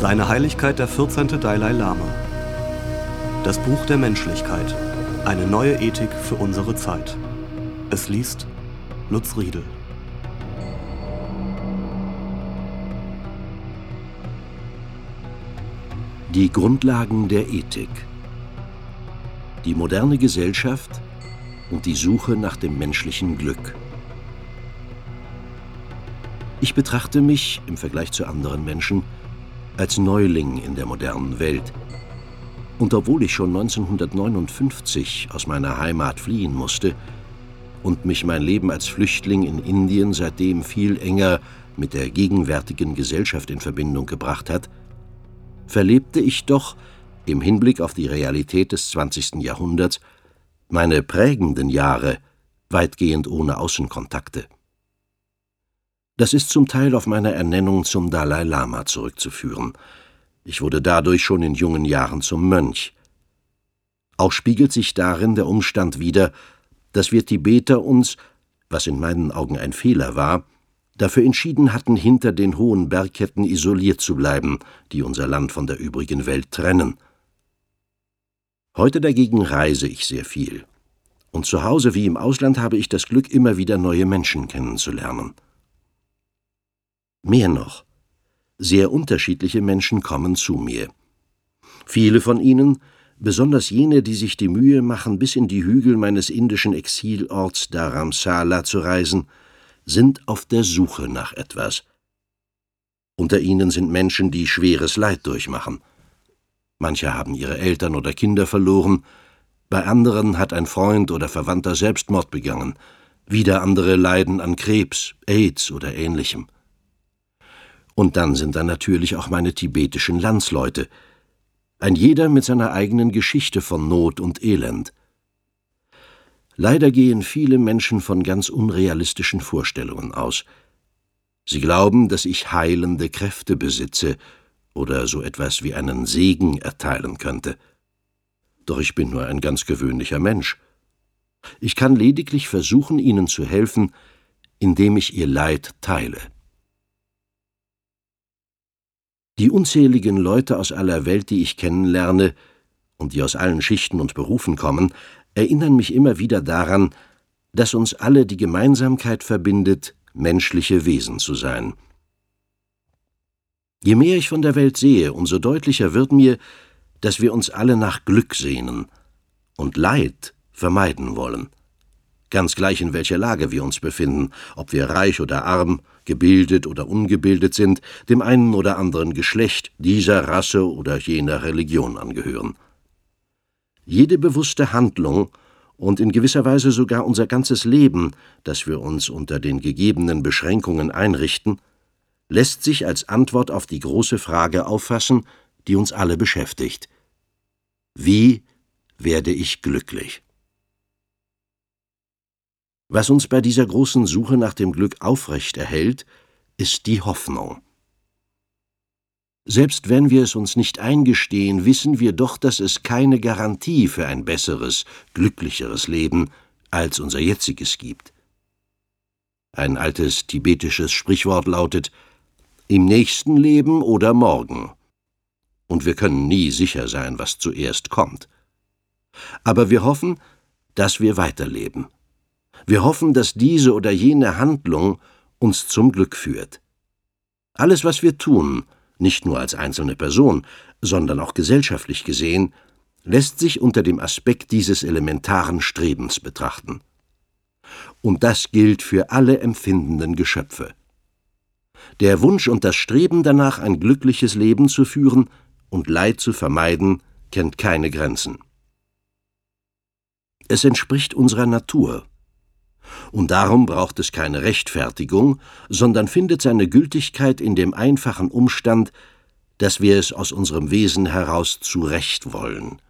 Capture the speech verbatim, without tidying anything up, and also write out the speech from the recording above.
Seine Heiligkeit der vierzehnte Dalai Lama. Das Buch der Menschlichkeit. Eine neue Ethik für unsere Zeit. Es liest Lutz Riedel. Die Grundlagen der Ethik. Die moderne Gesellschaft und die Suche nach dem menschlichen Glück. Ich betrachte mich, im Vergleich zu anderen Menschen, als Neuling in der modernen Welt. Und obwohl ich schon neunzehnhundertneunundfünfzig aus meiner Heimat fliehen musste und mich mein Leben als Flüchtling in Indien seitdem viel enger mit der gegenwärtigen Gesellschaft in Verbindung gebracht hat, verlebte ich doch, im Hinblick auf die Realität des zwanzigsten Jahrhunderts, meine prägenden Jahre weitgehend ohne Außenkontakte. Das ist zum Teil auf meine Ernennung zum Dalai Lama zurückzuführen. Ich wurde dadurch schon in jungen Jahren zum Mönch. Auch spiegelt sich darin der Umstand wider, dass wir Tibeter uns, was in meinen Augen ein Fehler war, dafür entschieden hatten, hinter den hohen Bergketten isoliert zu bleiben, die unser Land von der übrigen Welt trennen. Heute dagegen reise ich sehr viel. Und zu Hause wie im Ausland habe ich das Glück, immer wieder neue Menschen kennenzulernen. Mehr noch, sehr unterschiedliche Menschen kommen zu mir. Viele von ihnen, besonders jene, die sich die Mühe machen, bis in die Hügel meines indischen Exilorts Dharamsala zu reisen, sind auf der Suche nach etwas. Unter ihnen sind Menschen, die schweres Leid durchmachen. Manche haben ihre Eltern oder Kinder verloren, bei anderen hat ein Freund oder Verwandter Selbstmord begangen, wieder andere leiden an Krebs, AIDS oder Ähnlichem. Und dann sind da natürlich auch meine tibetischen Landsleute, ein jeder mit seiner eigenen Geschichte von Not und Elend. Leider gehen viele Menschen von ganz unrealistischen Vorstellungen aus. Sie glauben, dass ich heilende Kräfte besitze oder so etwas wie einen Segen erteilen könnte. Doch ich bin nur ein ganz gewöhnlicher Mensch. Ich kann lediglich versuchen, ihnen zu helfen, indem ich ihr Leid teile. Die unzähligen Leute aus aller Welt, die ich kennenlerne und die aus allen Schichten und Berufen kommen, erinnern mich immer wieder daran, dass uns alle die Gemeinsamkeit verbindet, menschliche Wesen zu sein. Je mehr ich von der Welt sehe, umso deutlicher wird mir, dass wir uns alle nach Glück sehnen und Leid vermeiden wollen. Ganz gleich, in welcher Lage wir uns befinden, ob wir reich oder arm, gebildet oder ungebildet sind, dem einen oder anderen Geschlecht, dieser Rasse oder jener Religion angehören. Jede bewusste Handlung und in gewisser Weise sogar unser ganzes Leben, das wir uns unter den gegebenen Beschränkungen einrichten, lässt sich als Antwort auf die große Frage auffassen, die uns alle beschäftigt. Wie werde ich glücklich? Was uns bei dieser großen Suche nach dem Glück aufrecht erhält, ist die Hoffnung. Selbst wenn wir es uns nicht eingestehen, wissen wir doch, dass es keine Garantie für ein besseres, glücklicheres Leben als unser jetziges gibt. Ein altes tibetisches Sprichwort lautet: Im nächsten Leben oder morgen. Und wir können nie sicher sein, was zuerst kommt. Aber wir hoffen, dass wir weiterleben. Wir hoffen, dass diese oder jene Handlung uns zum Glück führt. Alles, was wir tun, nicht nur als einzelne Person, sondern auch gesellschaftlich gesehen, lässt sich unter dem Aspekt dieses elementaren Strebens betrachten. Und das gilt für alle empfindenden Geschöpfe. Der Wunsch und das Streben danach, ein glückliches Leben zu führen und Leid zu vermeiden, kennt keine Grenzen. Es entspricht unserer Natur. Und darum braucht es keine Rechtfertigung, sondern findet seine Gültigkeit in dem einfachen Umstand, dass wir es aus unserem Wesen heraus zu Recht wollen.